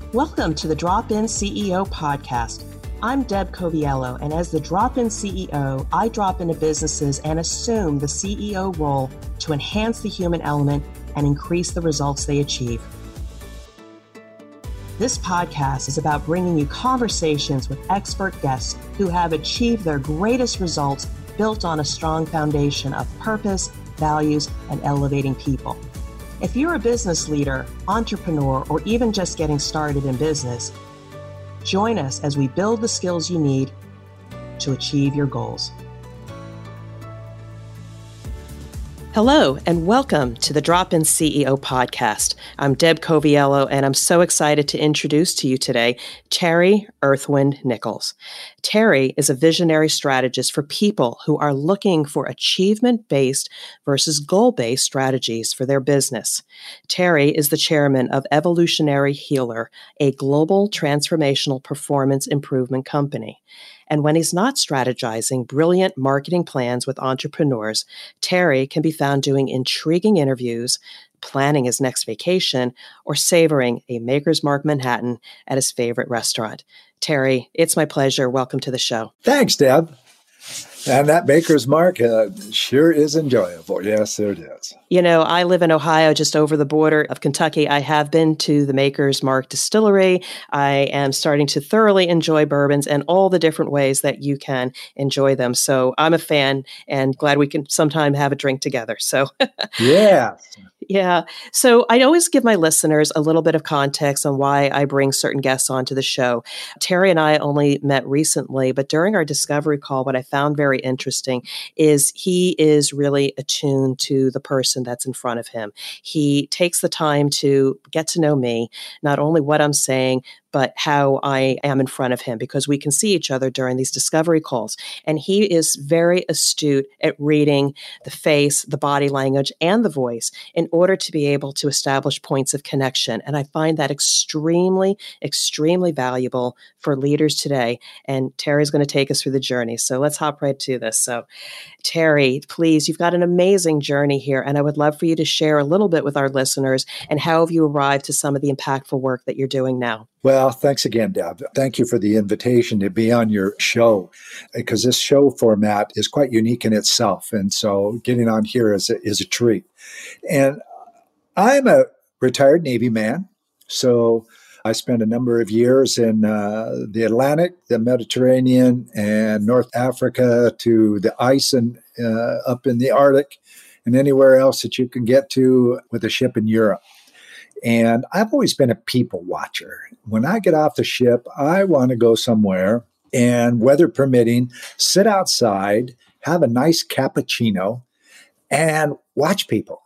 Welcome to the Drop-In CEO podcast. I'm Deb Coviello, and as the Drop-In CEO, I drop into businesses and assume the CEO role to enhance the human element and increase the results they achieve. This podcast is about bringing you conversations with expert guests who have achieved their greatest results built on a strong foundation of purpose, values, and elevating people. If you're a business leader, entrepreneur, or even just getting started in business, join us as we build the skills you need to achieve your goals. Hello, and welcome to the Drop-In CEO podcast. I'm Deb Coviello, and I'm so excited to introduce to you today Terry Earthwind Nichols. Terry is a visionary strategist for people who are looking for achievement-based versus goal-based strategies for their business. Terry is the chairman of Evolutionary Healer, a global transformational performance improvement company. And when he's not strategizing brilliant marketing plans with entrepreneurs, Terry can be found doing intriguing interviews, planning his next vacation, or savoring a Maker's Mark Manhattan at his favorite restaurant. Terry, it's my pleasure. Welcome to the show. Thanks, Deb. And that Maker's Mark sure is enjoyable. Yes, it is. You know, I live in Ohio, just over the border of Kentucky. I have been to the Maker's Mark Distillery. I am starting to thoroughly enjoy bourbons and all the different ways that you can enjoy them. So I'm a fan and glad we can sometime have a drink together. So yeah. Yeah. So I always give my listeners a little bit of context on why I bring certain guests onto the show. Terry and I only met recently, but during our discovery call, what I found very interesting is he is really attuned to the person that's in front of him. He takes the time to get to know me, not only what I'm saying, but how I am in front of him, because we can see each other during these discovery calls. And he is very astute at reading the face, the body language, and the voice in order to be able to establish points of connection. And I find that extremely, extremely valuable for leaders today. And Terry's going to take us through the journey. So let's hop right to this. So Terry, please, you've got an amazing journey here. And I would love for you to share a little bit with our listeners and how have you arrived to some of the impactful work that you're doing now. Well, thanks again, Deb. Thank you for the invitation to be on your show, because this show format is quite unique in itself. And so getting on here is a treat. And I'm a retired Navy man. So I spent a number of years in the Atlantic, the Mediterranean, and North Africa to the ice and up in the Arctic and anywhere else that you can get to with a ship in Europe. And I've always been a people watcher. When I get off the ship, I want to go somewhere and, weather permitting, sit outside, have a nice cappuccino, and watch people,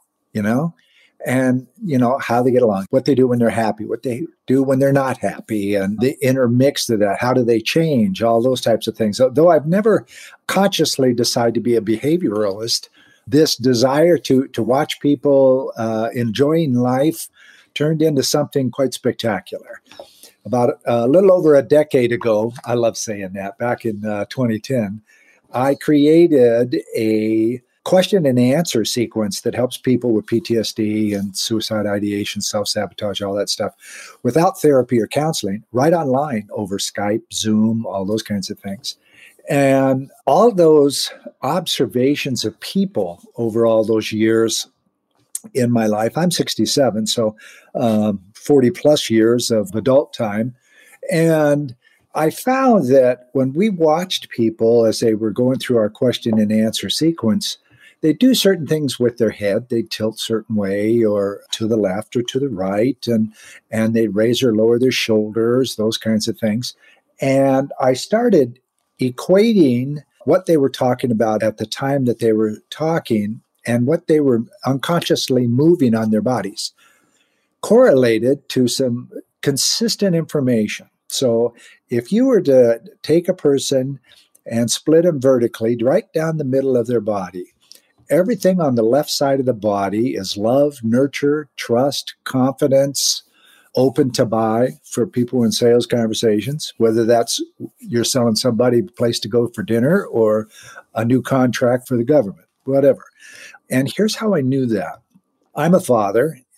and, how they get along, what they do when they're happy, what they do when they're not happy, and the intermix of that. How do they change? All those types of things. Though I've never consciously decided to be a behavioralist, this desire to watch people enjoying life turned into something quite spectacular. About a little over a decade ago, I love saying that, back in 2010, I created a question and answer sequence that helps people with PTSD and suicide ideation, self-sabotage, all that stuff, without therapy or counseling, right online over Skype, Zoom, all those kinds of things. And all those observations of people over all those years in my life, I'm 67, so 40 plus years of adult time. And I found that when we watched people as they were going through our question and answer sequence, they do certain things with their head. They tilt certain way or to the left or to the right, and they raise or lower their shoulders, those kinds of things. And I started equating what they were talking about at the time that they were talking and what they were unconsciously moving on their bodies, correlated to some consistent information. So if you were to take a person and split them vertically right down the middle of their body, everything on the left side of the body is love, nurture, trust, confidence, open to buy for people in sales conversations, whether that's you're selling somebody a place to go for dinner or a new contract for the government, whatever. And here's how I knew that. I'm a father,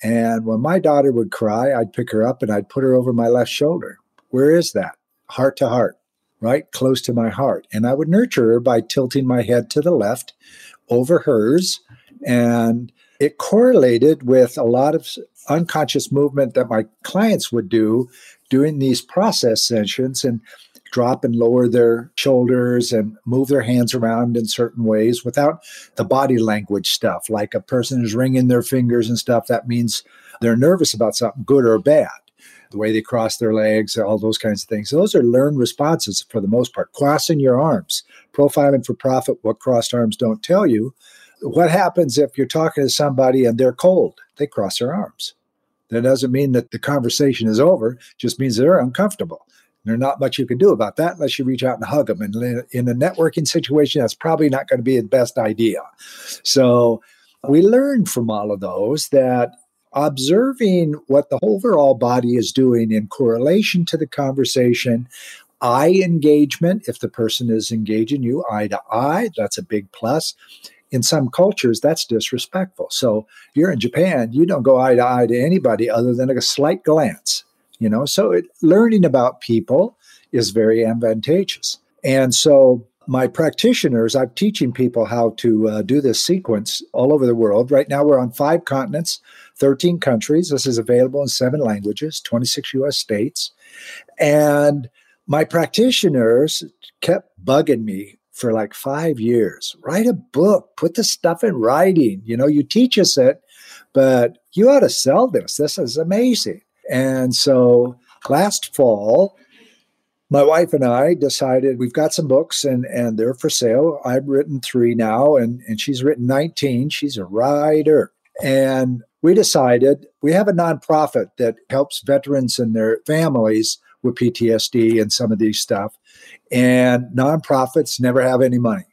And when my daughter would cry, I'd pick her up and I'd put her over my left shoulder. Where is that? Heart to heart, right? Close to my heart. And I would nurture her by tilting my head to the left over hers. And it correlated with a lot of unconscious movement that my clients would do during these process sessions, and drop and lower their shoulders and move their hands around in certain ways without the body language stuff. Like a person is wringing their fingers and stuff, that means they're nervous about something, good or bad. The way they cross their legs, all those kinds of things. Those are learned responses for the most part. Crossing your arms, profiling for profit, what crossed arms don't tell you. What happens if you're talking to somebody and they're cold? They cross their arms. That doesn't mean that the conversation is over, just means they're uncomfortable. There's not much you can do about that unless you reach out and hug them. And in a networking situation, that's probably not going to be the best idea. So we learned from all of those that observing what the overall body is doing in correlation to the conversation, eye engagement, if the person is engaging you eye to eye, that's a big plus. In some cultures, that's disrespectful. So if you're in Japan, you don't go eye to eye to anybody other than a slight glance. So learning about people is very advantageous. And so my practitioners, I'm teaching people how to do this sequence all over the world. Right now, we're on 5 continents, 13 countries. This is available in 7 languages, 26 U.S. states. And my practitioners kept bugging me for like 5 years. Write a book, put the stuff in writing. You teach us it, but you ought to sell this. This is amazing. And so last fall, my wife and I decided we've got some books and they're for sale. I've written 3 now and she's written 19. She's a writer. And we decided we have a nonprofit that helps veterans and their families with PTSD and some of these stuff. And nonprofits never have any money.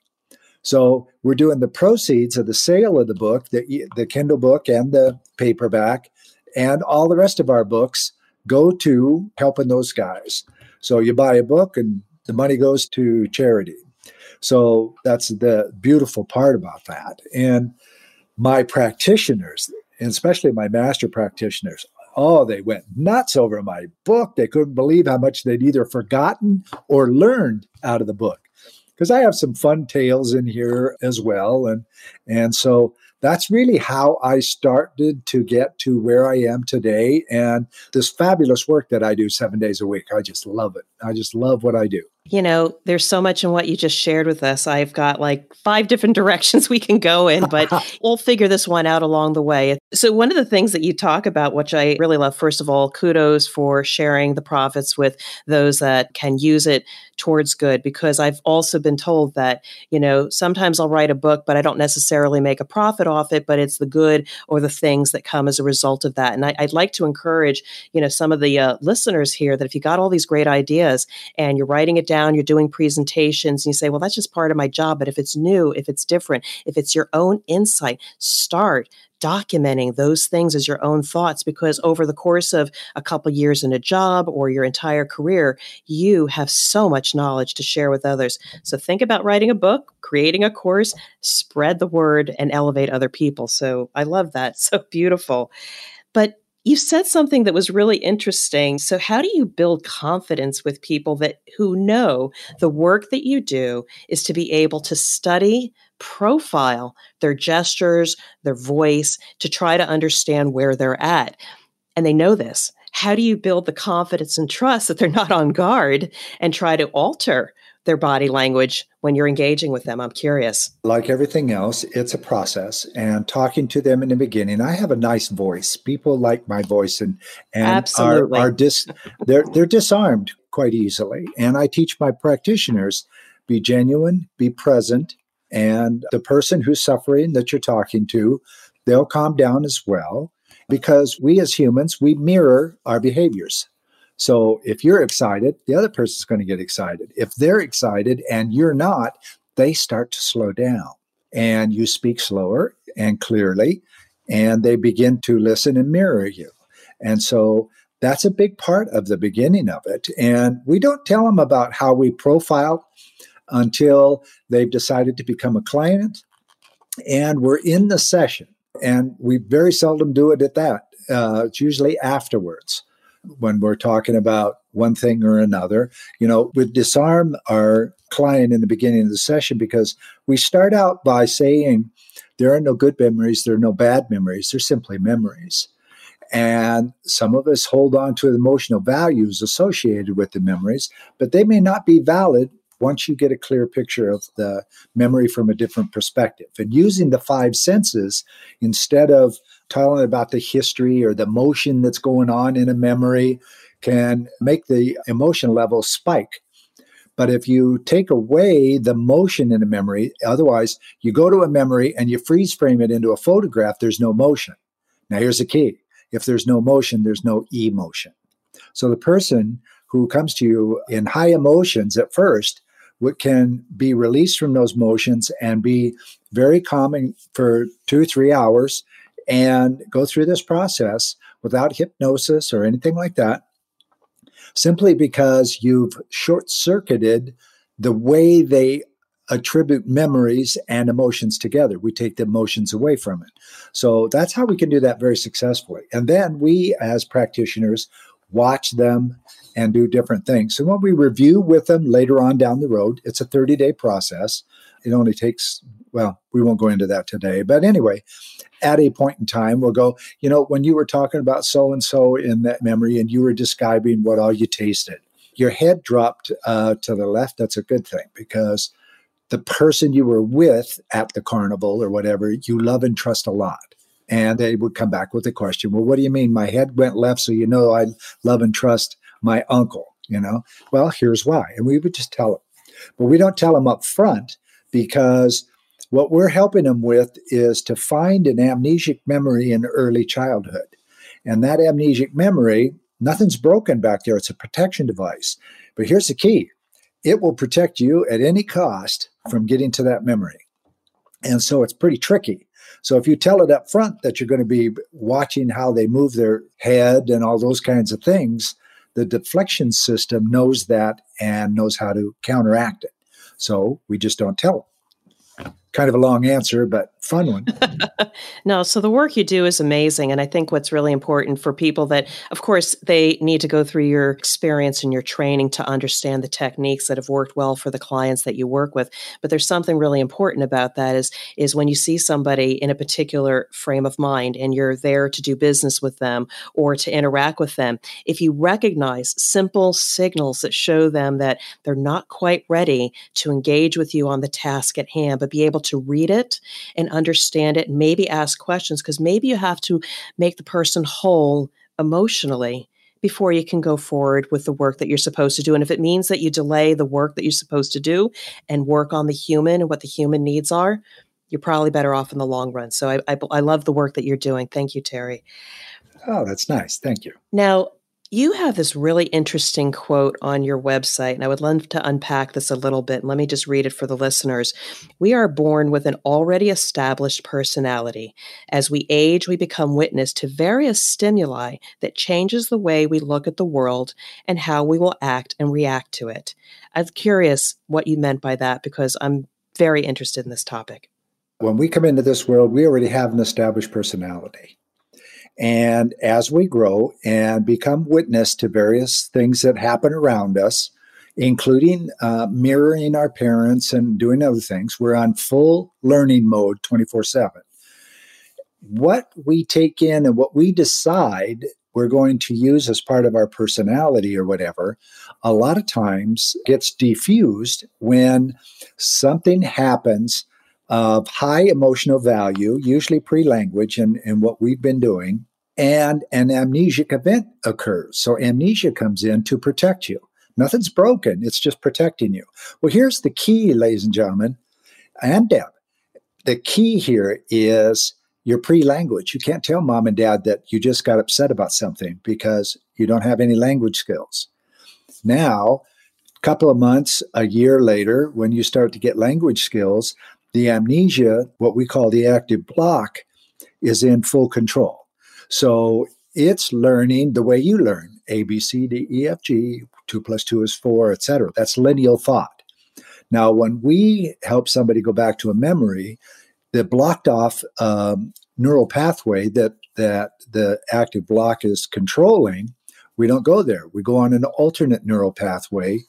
So we're doing the proceeds of the sale of the book, the Kindle book and the paperback, and all the rest of our books go to helping those guys. So you buy a book and the money goes to charity. So that's the beautiful part about that. And my practitioners, and especially my master practitioners, they went nuts over my book. They couldn't believe how much they'd either forgotten or learned out of the book. Because I have some fun tales in here as well. And so that's really how I started to get to where I am today and this fabulous work that I do 7 days a week. I just love it. I just love what I do. There's so much in what you just shared with us. I've got like 5 different directions we can go in, but we'll figure this one out along the way. So one of the things that you talk about, which I really love, first of all, kudos for sharing the profits with those that can use it towards good, because I've also been told that, sometimes I'll write a book, but I don't necessarily make a profit off it, but it's the good or the things that come as a result of that. And I'd like to encourage, some of the listeners here that if you got all these great ideas and you're writing it down, you're doing presentations, and you say, well, that's just part of my job. But if it's new, if it's different, if it's your own insight, start documenting those things as your own thoughts, because over the course of a couple years in a job or your entire career, you have so much knowledge to share with others. So think about writing a book, creating a course, spread the word, and elevate other people. So I love that. So beautiful. But you said something that was really interesting. So how do you build confidence with people who know the work that you do is to be able to study, profile their gestures, their voice, to try to understand where they're at? And they know this. How do you build the confidence and trust that they're not on guard and try to alter their body language when you're engaging with them? I'm curious. Like everything else, it's a process. And talking to them in the beginning, I have a nice voice. People like my voice and Absolutely. they're disarmed quite easily. And I teach my practitioners, be genuine, be present, and the person who's suffering that you're talking to, they'll calm down as well, because we as humans, we mirror our behaviors. So if you're excited, the other person's going to get excited. If they're excited and you're not, they start to slow down, and you speak slower and clearly, and they begin to listen and mirror you. And so that's a big part of the beginning of it. And we don't tell them about how we profile until they've decided to become a client and we're in the session. And we very seldom do it at that. It's usually afterwards when we're talking about one thing or another. We disarm our client in the beginning of the session because we start out by saying there are no good memories, there are no bad memories, they're simply memories. And some of us hold on to the emotional values associated with the memories, but they may not be valid once you get a clear picture of the memory from a different perspective. And using the five senses instead of telling about the history or the emotion that's going on in a memory can make the emotion level spike. But if you take away the motion in a memory, otherwise you go to a memory and you freeze frame it into a photograph, there's no motion. Now here's the key. If there's no motion, there's no emotion. So the person who comes to you in high emotions at first can be released from those motions and be very calming for 2 or 3 hours and go through this process without hypnosis or anything like that, simply because you've short-circuited the way they attribute memories and emotions together. We take the emotions away from it. So that's how we can do that very successfully. And then we, as practitioners, watch them and do different things. So when we review with them later on down the road, it's a 30-day process. It only takes, well, we won't go into that today. But anyway, at a point in time, we'll go, when you were talking about so-and-so in that memory and you were describing what all you tasted, your head dropped to the left. That's a good thing because the person you were with at the carnival or whatever, you love and trust a lot. And they would come back with the question, well, what do you mean? My head went left, so I love and trust my uncle, Well, here's why. And we would just tell them. But we don't tell them up front because what we're helping them with is to find an amnesic memory in early childhood. And that amnesic memory, nothing's broken back there. It's a protection device. But here's the key. It will protect you at any cost from getting to that memory. And so it's pretty tricky. So if you tell it up front that you're going to be watching how they move their head and all those kinds of things, the deflection system knows that and knows how to counteract it. So we just don't tell them. Kind of a long answer, but fun one. No, so the work you do is amazing. And I think what's really important for people that, of course, they need to go through your experience and your training to understand the techniques that have worked well for the clients that you work with. But there's something really important about that is when you see somebody in a particular frame of mind and you're there to do business with them or to interact with them, if you recognize simple signals that show them that they're not quite ready to engage with you on the task at hand, but be able to read it and understand it and maybe ask questions, because maybe you have to make the person whole emotionally before you can go forward with the work that you're supposed to do. And if it means that you delay the work that you're supposed to do and work on the human and what the human needs are, you're probably better off in the long run. So I love the work that you're doing. Thank you, Terry. Oh, that's nice. Thank you. Now, you have this really interesting quote on your website, and I would love to unpack this a little bit. Let me just read it for the listeners. We are born with an already established personality. As we age, we become witness to various stimuli that changes the way we look at the world and how we will act and react to it. I'm curious what you meant by that because I'm very interested in this topic. When we come into this world, we already have an established personality. And as we grow and become witness to various things that happen around us, including mirroring our parents and doing other things, we're on full learning mode 24/7. What we take in and what we decide we're going to use as part of our personality or whatever, a lot of times gets diffused when something happens of high emotional value, usually pre-language and what we've been doing, and an amnesic event occurs. So amnesia comes in to protect you. Nothing's broken. It's just protecting you. Well, here's the key, ladies and gentlemen, and Deb. The key here is your pre-language. You can't tell mom and dad that you just got upset about something because you don't have any language skills. Now, a couple of months, a year later, when you start to get language skills, the amnesia, what we call the active block, is in full control. So it's learning the way you learn, A, B, C, D, E, F, G, 2 plus 2 is 4, etc. That's lineal thought. Now, when we help somebody go back to a memory, the blocked off neural pathway that that the active block is controlling, we don't go there. We go on an alternate neural pathway,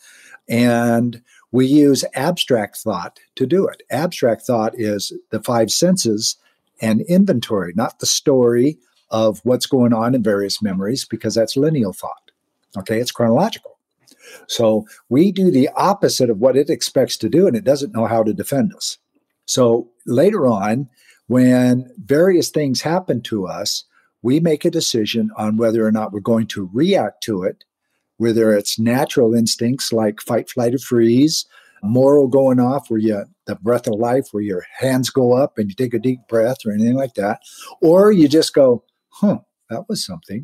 and we use abstract thought to do it. Abstract thought is the five senses and inventory, not the story of what's going on in various memories, because that's lineal thought. Okay, it's chronological. So we do the opposite of what it expects to do, and it doesn't know how to defend us. So later on, when various things happen to us, we make a decision on whether or not we're going to react to it, whether it's natural instincts like fight, flight, or freeze, moral going off where the breath of life, where your hands go up and you take a deep breath or anything like that, or you just go, that was something.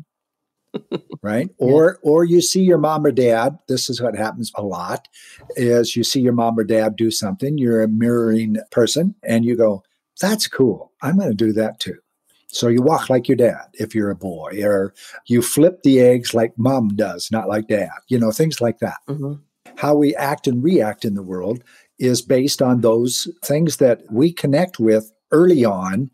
Right? Yeah. Or you see your mom or dad, this is what happens a lot, is you see your mom or dad do something, you're a mirroring person, and you go, that's cool. I'm going to do that too. So you walk like your dad if you're a boy, or you flip the eggs like mom does, not like dad, things like that. Mm-hmm. How we act and react in the world is based on those things that we connect with early on,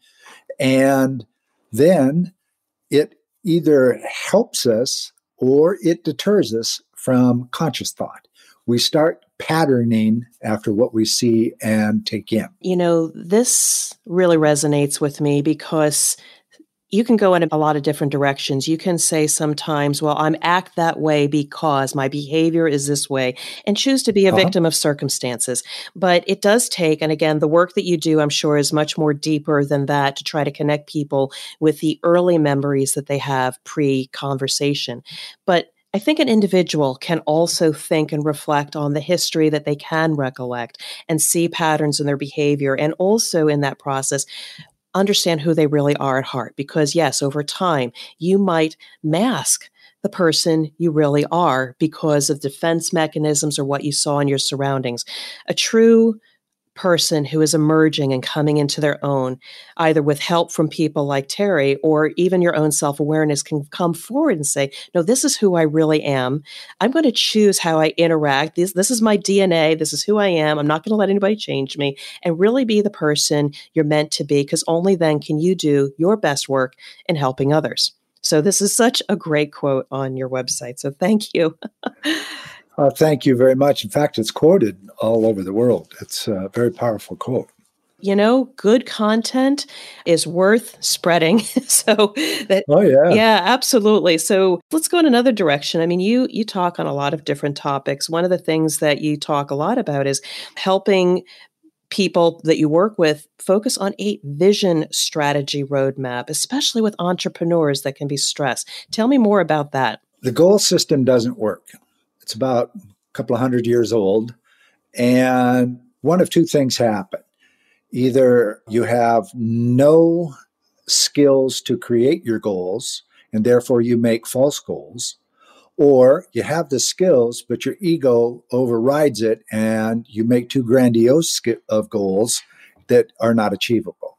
and then it either helps us or it deters us from conscious thought. We start patterning after what we see and take in. This really resonates with me because you can go in a lot of different directions. You can say sometimes, well, I'm act that way because my behavior is this way, and choose to be a victim of circumstances. But it does take, and again, the work that you do, I'm sure, is much more deeper than that to try to connect people with the early memories that they have pre-conversation. But I think an individual can also think and reflect on the history that they can recollect and see patterns in their behavior, and also in that process understand who they really are at heart. Because yes, over time, you might mask the person you really are because of defense mechanisms or what you saw in your surroundings. A true person who is emerging and coming into their own, either with help from people like Terry or even your own self-awareness, can come forward and say, no, this is who I really am. I'm going to choose how I interact. This is my DNA. This is who I am. I'm not going to let anybody change me, and really be the person you're meant to be, because only then can you do your best work in helping others. So this is such a great quote on your website. So thank you. Thank you very much. In fact, it's quoted all over the world. It's a very powerful quote. Good content is worth spreading. Oh, yeah. Yeah, absolutely. So let's go in another direction. I mean, you talk on a lot of different topics. One of the things that you talk a lot about is helping people that you work with focus on a vision strategy roadmap, especially with entrepreneurs that can be stressed. Tell me more about that. The goal system doesn't work. It's about a couple of 100 years old. And one of two things happen. Either you have no skills to create your goals, and therefore you make false goals, or you have the skills, but your ego overrides it, and you make too grandiose of goals that are not achievable.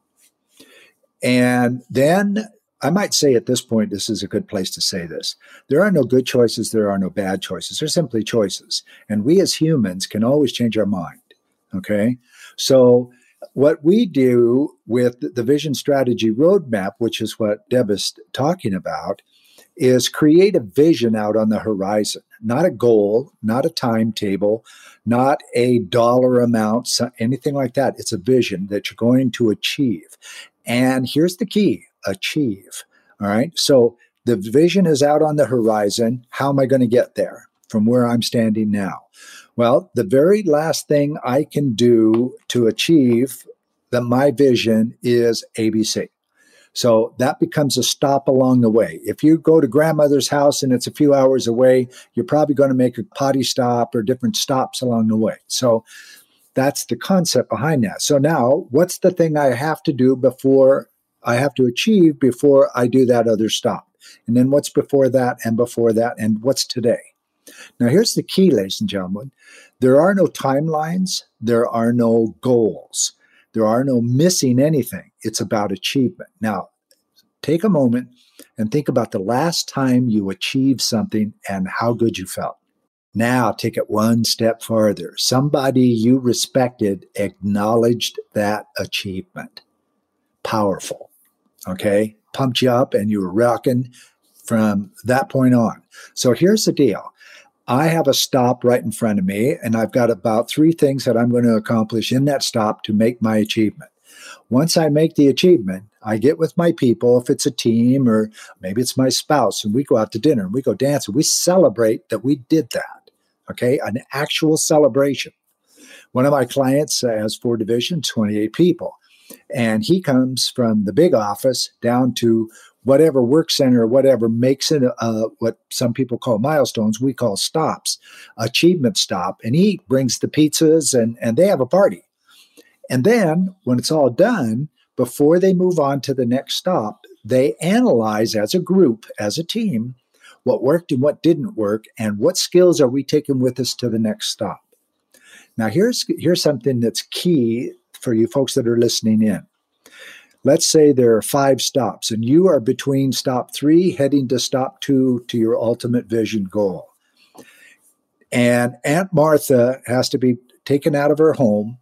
And then I might say at this point, this is a good place to say this. There are no good choices. There are no bad choices. They're simply choices. And we as humans can always change our mind. Okay. So what we do with the Vision Strategy Roadmap, which is what Deb is talking about, is create a vision out on the horizon, not a goal, not a timetable, not a dollar amount, anything like that. It's a vision that you're going to achieve. And here's the key: achieve. All right. So the vision is out on the horizon. How am I going to get there from where I'm standing now? Well, the very last thing I can do to achieve my vision is ABC. So that becomes a stop along the way. If you go to grandmother's house and it's a few hours away, you're probably going to make a potty stop or different stops along the way. So that's the concept behind that. So now, what's the thing I have to do before I have to achieve before I do that other stop? And then what's before that, and what's today? Now, here's the key, ladies and gentlemen. There are no timelines. There are no goals. There are no missing anything. It's about achievement. Now, take a moment and think about the last time you achieved something and how good you felt. Now, take it one step further. Somebody you respected acknowledged that achievement. Powerful. Okay? pumped you up and you were rocking from that point on. So here's the deal. I have a stop right in front of me, and I've got about 3 things that I'm going to accomplish in that stop to make my achievement. Once I make the achievement, I get with my people, if it's a team or maybe it's my spouse, and we go out to dinner and we go dancing. We celebrate that we did that, okay? An actual celebration. One of my clients has 4 divisions, 28 people, and he comes from the big office down to whatever work center or whatever makes it what some people call milestones, we call stops, achievement stop, and he brings the pizzas and they have a party. And then when it's all done, before they move on to the next stop, they analyze as a group, as a team, what worked and what didn't work, and what skills are we taking with us to the next stop. Now, here's something that's key for you folks that are listening in. Let's say there are 5 stops, and you are between stop 3 heading to stop 2 to your ultimate vision goal. And Aunt Martha has to be taken out of her home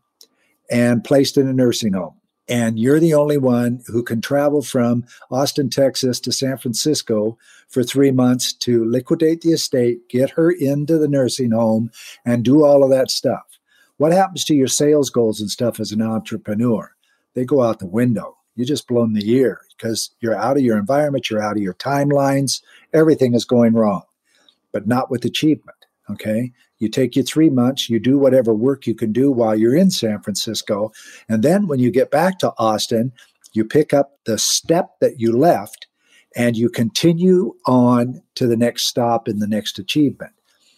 and placed in a nursing home. And you're the only one who can travel from Austin, Texas to San Francisco for 3 months to liquidate the estate, get her into the nursing home, and do all of that stuff. What happens to your sales goals and stuff as an entrepreneur? They go out the window. You just blown the year because you're out of your environment, you're out of your timelines, everything is going wrong, but not with achievement, okay? You take your 3 months, you do whatever work you can do while you're in San Francisco, and then when you get back to Austin, you pick up the step that you left and you continue on to the next stop in the next achievement.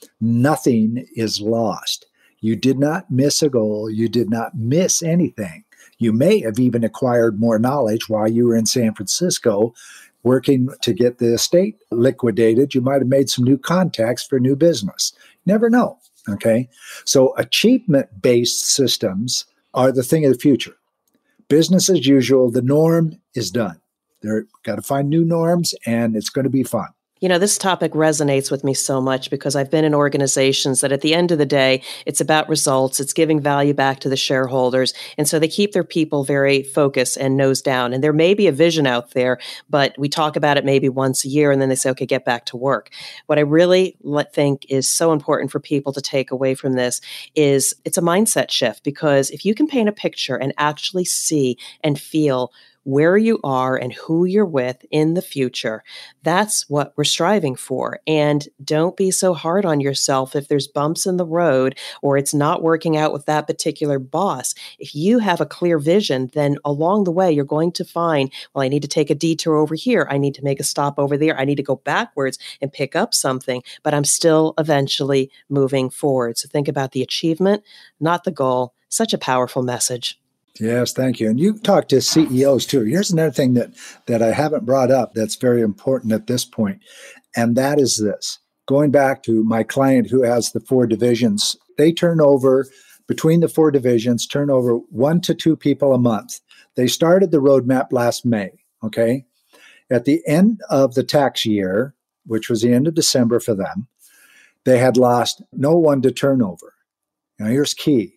Nothing is lost. You did not miss a goal. You did not miss anything. You may have even acquired more knowledge while you were in San Francisco working to get the estate liquidated. You might have made some new contacts for new business. Never know, okay? So achievement-based systems are the thing of the future. Business as usual, the norm is done. They've got to find new norms, and it's going to be fun. You know, this topic resonates with me so much because I've been in organizations that at the end of the day, it's about results. It's giving value back to the shareholders. And so they keep their people very focused and nose down. And there may be a vision out there, but we talk about it maybe once a year and then they say, okay, get back to work. What I really think is so important for people to take away from this is it's a mindset shift, because if you can paint a picture and actually see and feel where you are and who you're with in the future, that's what we're striving for. And don't be so hard on yourself if there's bumps in the road or it's not working out with that particular boss. If you have a clear vision, then along the way, you're going to find, well, I need to take a detour over here. I need to make a stop over there. I need to go backwards and pick up something, but I'm still eventually moving forward. So think about the achievement, not the goal. Such a powerful message. Yes, thank you. And you talk to CEOs too. Here's another thing that I haven't brought up that's very important at this point, and that is this. Going back to my client who has the 4 divisions, they turn over, between the 4 divisions, turn over 1 to 2 people a month. They started the roadmap last May, okay? At the end of the tax year, which was the end of December for them, they had lost no one to turnover. Now here's key.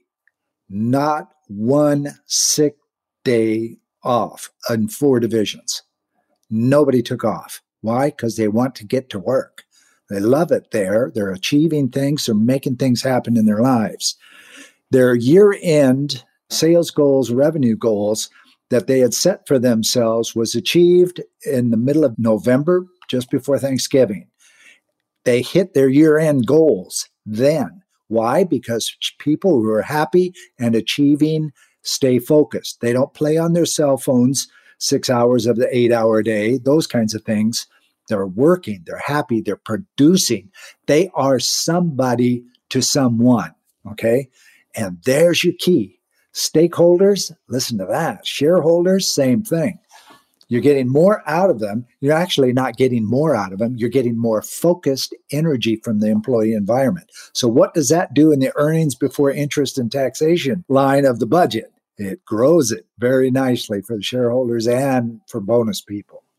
Not one sick day off in 4 divisions. Nobody took off. Why? Because they want to get to work. They love it there. They're achieving things. They're making things happen in their lives. Their year-end sales goals, revenue goals that they had set for themselves was achieved in the middle of November, just before Thanksgiving. They hit their year-end goals then. Why? Because people who are happy and achieving stay focused. They don't play on their cell phones 6 hours of the 8-hour day, those kinds of things. They're working, they're happy, they're producing. They are somebody to someone, okay? And there's your key. Stakeholders, listen to that. Shareholders, same thing. You're getting more out of them. You're actually not getting more out of them. You're getting more focused energy from the employee environment. So what does that do in the earnings before interest and taxation line of the budget? It grows it very nicely for the shareholders and for bonus people. Yeah.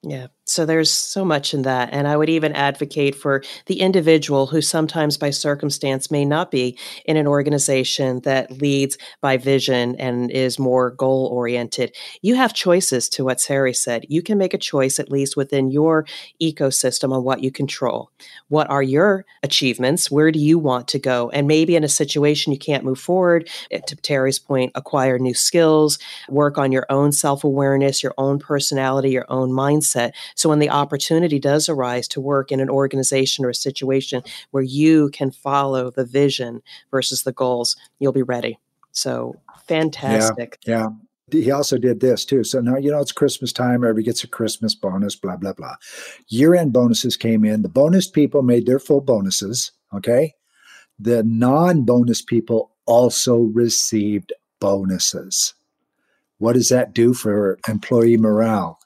So there's so much in that. And I would even advocate for the individual who sometimes by circumstance may not be in an organization that leads by vision and is more goal oriented. You have choices to what Terry said. You can make a choice, at least within your ecosystem, on what you control. What are your achievements? Where do you want to go? And maybe in a situation you can't move forward, to Terry's point, acquire new skills, work on your own self awareness, your own personality, your own mindset. So when the opportunity does arise to work in an organization or a situation where you can follow the vision versus the goals, you'll be ready. So Yeah, fantastic. yeah. He also did this too. So now, it's Christmas time. Everybody gets a Christmas bonus, blah, blah, blah. Year-end bonuses came in. The bonus people made their full bonuses, okay? The non-bonus people also received bonuses. What does that do for employee morale?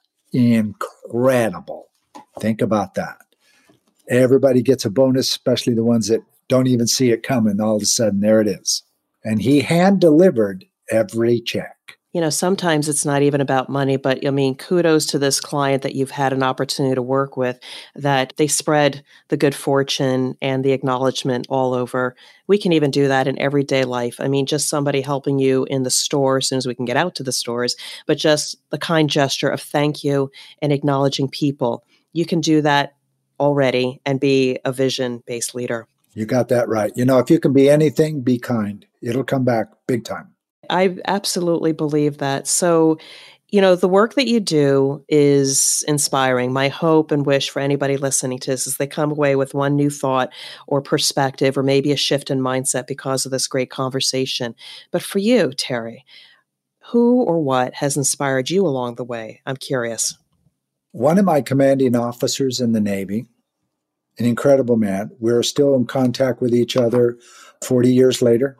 Incredible. Think about that. Everybody gets a bonus, especially the ones that don't even see it coming. All of a sudden, there it is. And he hand delivered every check. Sometimes it's not even about money, but I mean, kudos to this client that you've had an opportunity to work with, that they spread the good fortune and the acknowledgement all over. We can even do that in everyday life. I mean, just somebody helping you in the store as soon as we can get out to the stores, but just the kind gesture of thank you and acknowledging people. You can do that already and be a vision-based leader. You got that right. If you can be anything, be kind. It'll come back big time. I absolutely believe that. So, the work that you do is inspiring. My hope and wish for anybody listening to this is they come away with one new thought or perspective, or maybe a shift in mindset because of this great conversation. But for you, Terry, who or what has inspired you along the way? I'm curious. One of my commanding officers in the Navy, an incredible man. We're still in contact with each other 40 years later.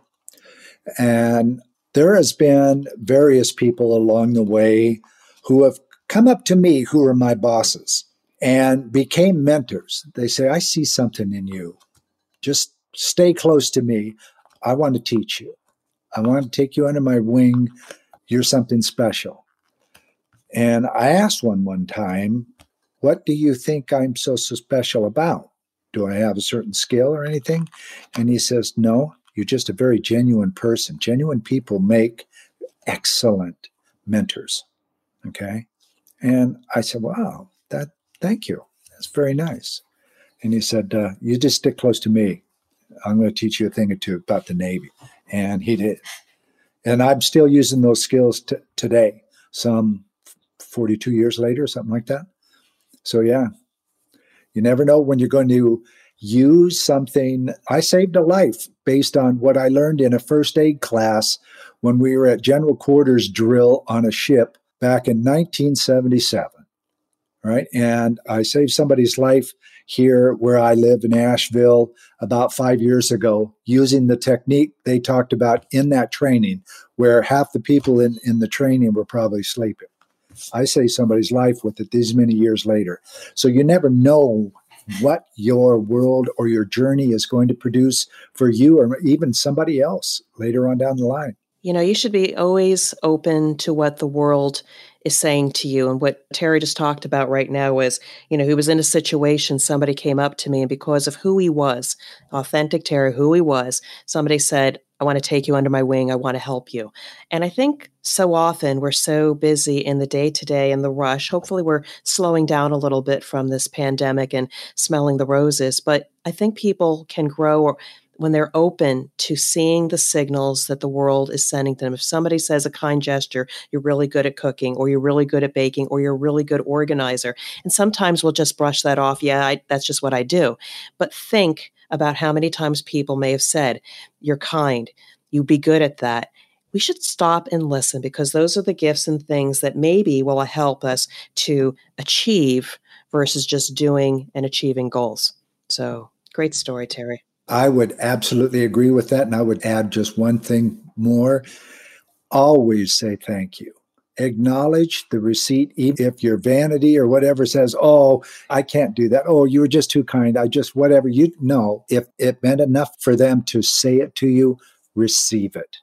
And there has been various people along the way who have come up to me, who are my bosses, and became mentors. They say, I see something in you. Just stay close to me. I want to teach you. I want to take you under my wing. You're something special. And I asked one time, what do you think I'm so special about? Do I have a certain skill or anything? And he says, no, you're just a very genuine person. Genuine people make excellent mentors. Okay. And I said, wow, thank you. That's very nice. And he said, you just stick close to me. I'm going to teach you a thing or two about the Navy. And he did. And I'm still using those skills today, some 42 years later, something like that. So, yeah, you never know when you're going to use something. I saved a life based on what I learned in a first aid class when we were at General Quarters drill on a ship back in 1977. Right. And I saved somebody's life here where I live in Asheville about 5 years ago using the technique they talked about in that training, where half the people in the training were probably sleeping. I saved somebody's life with it these many years later. So you never know what your world or your journey is going to produce for you or even somebody else later on down the line. You should be always open to what the world is saying to you. And what Terry just talked about right now was, he was in a situation, somebody came up to me, and because of who he was, authentic Terry, who he was, somebody said, I want to take you under my wing. I want to help you. And I think so often we're so busy in the day-to-day and the rush. Hopefully we're slowing down a little bit from this pandemic and smelling the roses. But I think people can grow when they're open to seeing the signals that the world is sending to them. If somebody says a kind gesture, you're really good at cooking, or you're really good at baking, or you're a really good organizer. And sometimes we'll just brush that off. Yeah, that's just what I do. But think about how many times people may have said, you're kind, you be good at that. We should stop and listen, because those are the gifts and things that maybe will help us to achieve versus just doing and achieving goals. So great story, Terry. I would absolutely agree with that. And I would add just one thing more. Always say thank you. Acknowledge the receipt, even if your vanity or whatever says, oh, I can't do that. Oh, you were just too kind. Whatever. You know, if it meant enough for them to say it to you, receive it.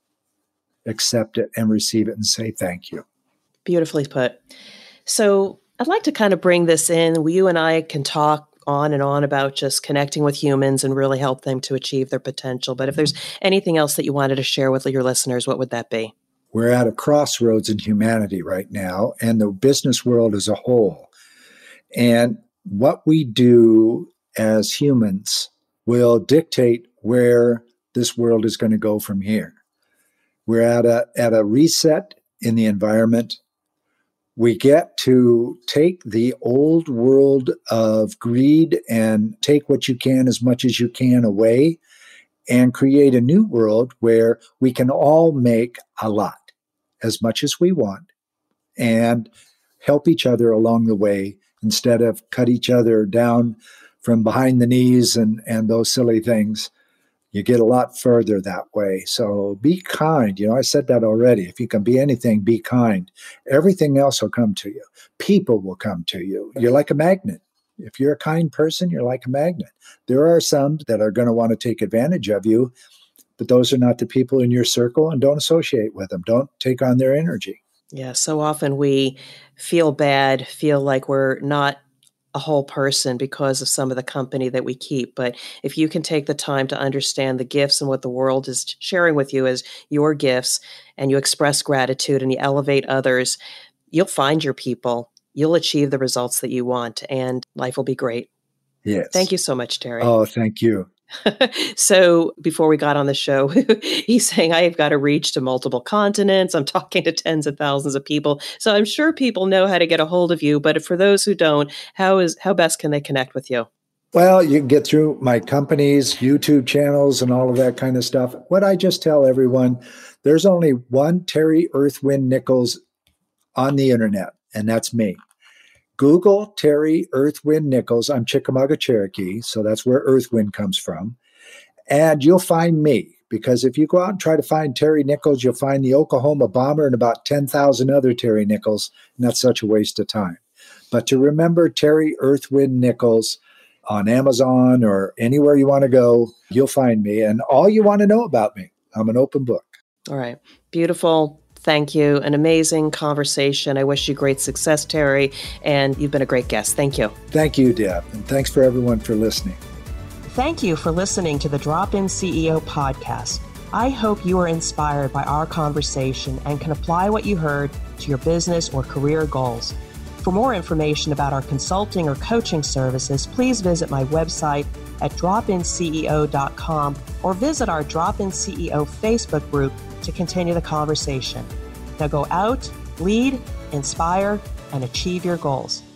Accept it and receive it and say thank you. Beautifully put. So I'd like to kind of bring this in. You and I can talk on and on about just connecting with humans and really help them to achieve their potential. But if there's anything else that you wanted to share with your listeners, what would that be? We're at a crossroads in humanity right now, and the business world as a whole. And what we do as humans will dictate where this world is going to go from here. We're at a reset in the environment. We get to take the old world of greed and take what you can as much as you can away and create a new world where we can all make a lot, as much as we want, and help each other along the way instead of cut each other down from behind the knees and those silly things. You get a lot further that way. So be kind. I said that already. If you can be anything, be kind. Everything else will come to you. People will come to you. You're like a magnet. If you're a kind person, you're like a magnet. There are some that are going to want to take advantage of you, but those are not the people in your circle, and don't associate with them. Don't take on their energy. Yeah, so often we feel bad, feel like we're not a whole person because of some of the company that we keep. But if you can take the time to understand the gifts and what the world is sharing with you as your gifts, and you express gratitude and you elevate others, you'll find your people. You'll achieve the results that you want, and life will be great. Yes. Thank you so much, Terry. Oh, thank you. So before we got on the show, he's saying, I've got to reach to multiple continents. I'm talking to tens of thousands of people. So I'm sure people know how to get a hold of you. But for those who don't, how best can they connect with you? Well, you can get through my company's YouTube channels and all of that kind of stuff. What I just tell everyone, there's only one Terry Earth, Wind Nichols on the internet, and that's me. Google Terry Earth, Wind Nichols. I'm Chickamauga, Cherokee, so that's where Earth Wind comes from. And you'll find me, because if you go out and try to find Terry Nichols, you'll find the Oklahoma Bomber and about 10,000 other Terry Nichols, and that's such a waste of time. But to remember Terry Earth, Wind Nichols on Amazon or anywhere you want to go, you'll find me. And all you want to know about me, I'm an open book. All right. Beautiful. Thank you. An amazing conversation. I wish you great success, Terry, and you've been a great guest. Thank you. Thank you, Deb, and thanks for everyone for listening. Thank you for listening to the Drop-In CEO podcast. I hope you are inspired by our conversation and can apply what you heard to your business or career goals. For more information about our consulting or coaching services, please visit my website at dropinceo.com or visit our Drop-In CEO Facebook group to continue the conversation. Now go out, lead, inspire, and achieve your goals.